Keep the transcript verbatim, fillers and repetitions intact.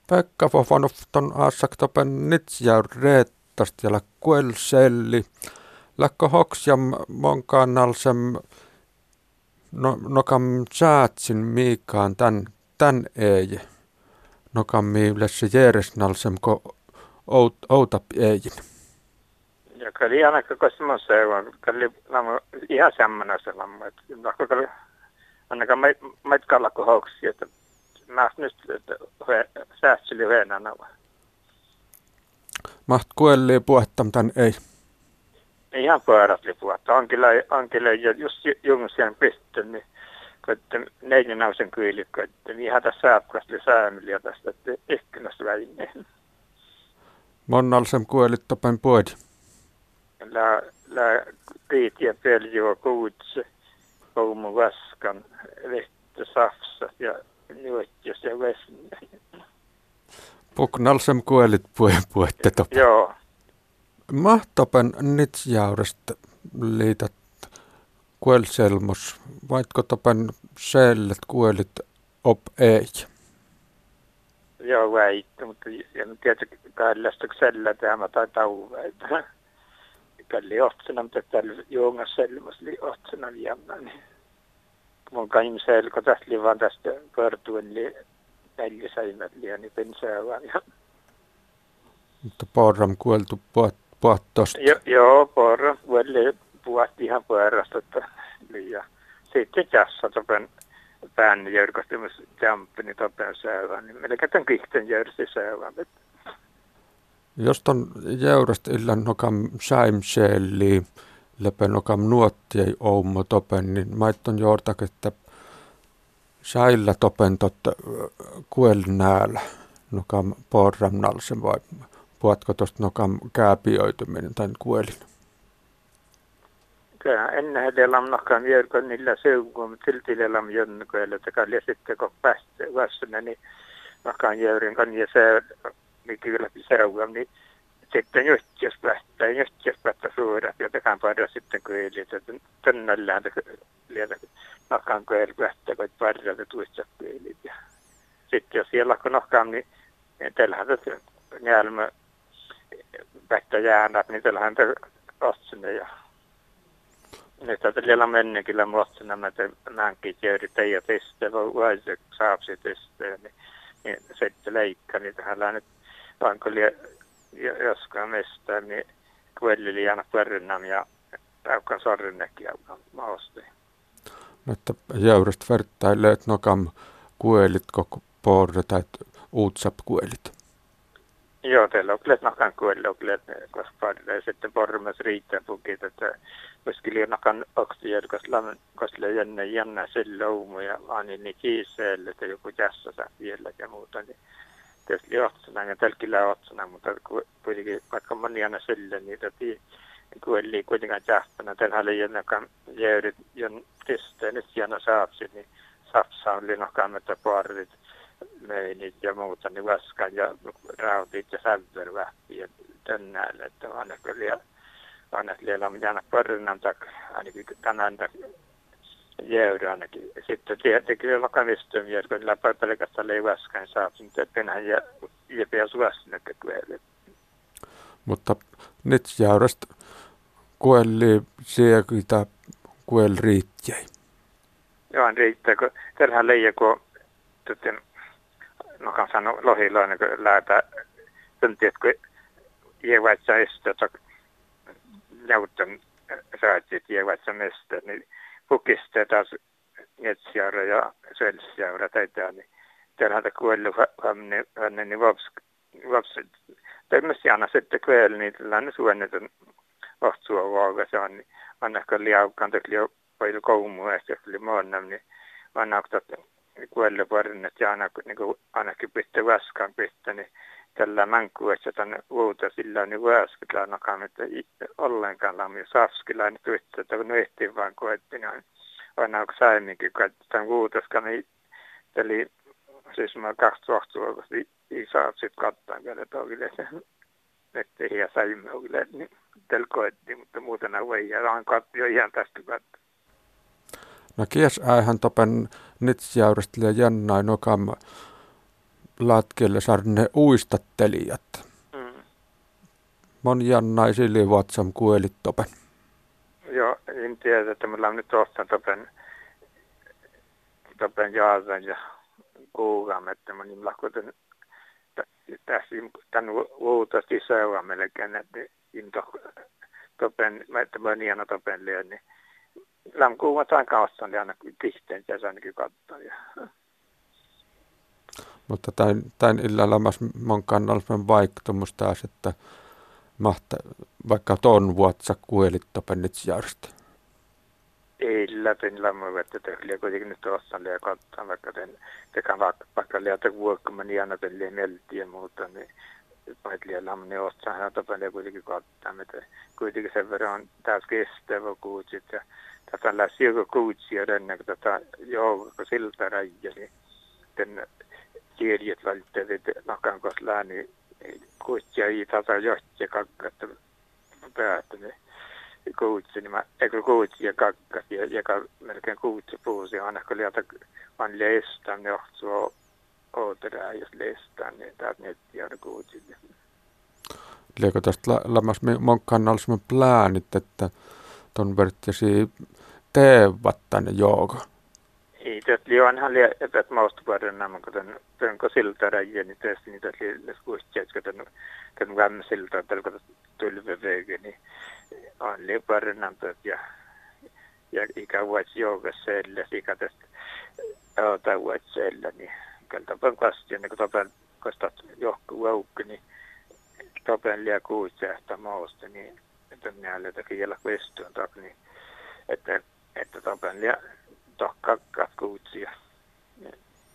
Pekka Fofonofton aassak topen nitsjaur reettast ja kuelselli. Läkkö hoksjam monkannalsem no, nokam saatsin miikaan tän, tän ei. Nokam miilessä järjesnalsem ko out, outap eijin. Ja kalli ainakaan kosmaan se on, kalli ihan semmana se lamma, että kalli ainakaan matkalla kuin hoksi, että mä nyt säätsili venänä. Maht kuelli puhettam tän ei. Ihan pyörätli puhetta. On kyllä, on kyllä just jungsian pistö, niin kun neljän nausen kyylikko, että ihan tässä sääpkästi säämiliä tästä, että ikkunasta väineen. Monnalsem kuelit topen puedi. La, la kriitiä peljoa kuutse, koumu vaskan, vettä safsa ja nuotjas ja vesne. Puknalsem kuelit puette topen. Joo. Mahtopen nitsjauresta liität kuelselmos, vaitko topen sellet kuelit op ei? Joo, väittä, mutta en tiedä, kahdesta sellä tämä tai tauväitä. Kalli ohtsana, mutta täällä juongas selmas li ohtsana liianna. Mun kaim selko tästä li vaan tästä kortuen li neljä säimät liian, niin pensää vaan. Mutta porram kueltu puhat, puhat tosta. Jo, joo, porram kuelli puhat ihan puherrasta. Ja sitten tässä topen pään järkostumus jampi, niin topen säävään. Niin melkein tämän kihten järsi säävään. Jos ton jäyrästä illan nokam säimseelli, lepen nokam nuotti ei oumo topen, niin maitton jortak, että säillä topen totta kuelnäällä nokam porram nalsen vai puhatko tosta nokam kääpioituminen tai kuelin? Kyllä, ennen heillä nokam järko niillä seukua, mutta silti heillä on jönnekoilla, että kalli sitten kun päästä vassana, niin nokam jäyrin kanja se mikä läpi seukua, niin sitten juttias päästä, juttias päästä suuret, ja tekään paljon sitten kuelit, että tännällään nokam kuelit päästä, kun paljon tuissa kuelit. Sitten jos siellä kun nokam, niin tällähän tätä njälmä päästä jäänät, niin tällähän tätä otsine ja nyt tällä mennä kyllä muotsina, että näinkin jäyri teijä testejä, vai saapsi testejä, niin, niin sitten leikka, niin tähän nyt vaan kun joskaan mestää, niin kuelli liian pörrinnän ja aukan sorrinnekin aukan mausteen. No, että jäyrästä vertailee, että nokam kuelit koko porre tai uutsap kuelit. Joo, teillä on kyllä nokan kuelli, on kyllä koska sitten pormas riittää pukit, että koska liian nokan oksijärj, koska jännä jännä sillä uumu ja vaan niin kiiseelle, että joku jässä saa vielä ja muuta, niin tietysti otsana ja tälkillä otsana, mutta kuitenkin vaikka moni aina sille, niin tati kuelli kuitenkaan jähtänä. Tällä oli jonnekaan jäyrit, jon testeen nyt jana saapsi, niin sapsa on linnokkaan, että parit meinit ja muuta, niin vaskan ja rautit ja sävvervähti ja tännäälle, että ainakin liian, ainakin liian jana parinnan takia, ainakin tänään jäyri ainakin. Sitten tietenkin jollakaan vistoimia, kun niillä pelkästään ei vaskaan saa, mutta penhän ja jäpeä suvasinnekä kuelle. Mutta nyt jäyrästä kuelli siekitä kuel riittjäi. Joo, riittää, kun tällähän leijä, kun no kan sano lohiloinen, kun lähdetään tuntia, kun jävätsä estettä, neuvotton saatit jävätsä mestää, niin pukiste taas netsjaura ja sölsjaura taitaa, niin täältä kuellu hänen, niin vaps, tämmöisiä aina sitten kuellu, niin tällainen suunnitun ohtsua vaakassa, niin annakka liaukaan, tekli jo paljon koumua, ja tekli muonnam, niin annakka kuellu parinnat, ja ainakin pitää vaskaan pitää, niin tällä mänkuessa tänne uuta sillä niin vaskilla annakaan, että ollenkaan lammi safskilla, niin tyttö, että kun ehtiin vaan koettiin, niin aina onko saiminkin, kun tämän uutoskaan, niin eli siis mä kaksi vuotta, ei saa sitten katsoa vielä toille, että ei ihan saimme ole, niin tällä koettiin, mutta muuten ei, ja on katso jo ihan tästä katsoa. No kies äihän topen nitsjaurasta ja jännäin nokam latkielle sarne uistattelijat. Mm. Mon naisille vatsam kuelit topen. Joo, en tiedä, että mulla on nyt tuossa topen, topen jaasan ja kuukaam, että mä niin lakkoten tässä tämän uutasti seuraa melkein, että into topen, että mä niana topen liian, niin läm kuumataan kaustan ja aina tihteen ja se ainakin katsoa. Mutta tämän, tämän illalla mon kannalta vaikutus taas, että mahta, vaikka ton vuotsa kuelit topennit järjestä. Ei läpin lämmö, että tehliä kuitenkin nyt tuossa liian katsoa, vaikka tekään vaikka liian vuokka niin aina liian meltiin ja muuta, niin vaikka liian lämmö, niin ostaa hän topenlia kuitenkin katsoa, että kuitenkin sen verran on taas kestävä kuutsit ja tätä on lähes joka kuutsia ennen kuin tätä joukko siltä räjä, niin sitten kirjat välttävät nakan kanssa lääni kuutsia ei tasa johtia kakkaista päästä, niin kuutsi, niin mä, eikö kuutsi ja kakkas, ja joka melkein kuutsi puusi, aina kun liata on leistään, niin johtuu outerää, jos leistään, niin täältä nettiä on kuutsi. Liekö tästä lämmäs mon kannalta pläänit, että ton verttisi teevat tänne jooga? Ei, tästä liianhan liian, että mausta vuoden nämä, kun tämän silta räjä, niin tästä niitä liian kuutsia, että tämän vämmä silta, että tulvevege, niin on liian vuoden nämä, ja ja ikä vuosi joogassa siellä, ikä tästä auta vuosi siellä, niin kyllä tapan kastia, niin kun tapan kastat johku vaukki, niin tapan liian kuutsia mausta, niin että minä jotakin vielä vestuun tak, niin että, että tapan liian tohkakkaat kuutsia.